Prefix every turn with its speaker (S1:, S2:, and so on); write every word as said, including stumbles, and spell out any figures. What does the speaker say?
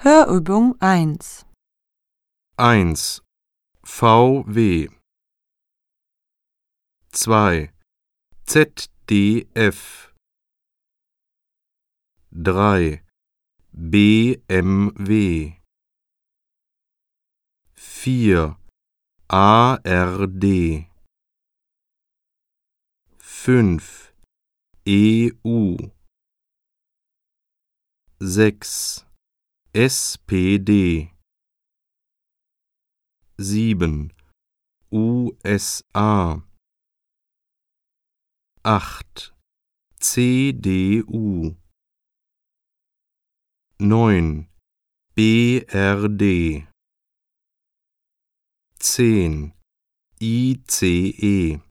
S1: Hörübung eins.
S2: eins. V W. zwei. Z D F. drei. B M W. vier. A R D. fünf. E U. sechs. S P D. sieben. U S A. acht. C D U. neun. B R D. zehn. I C E.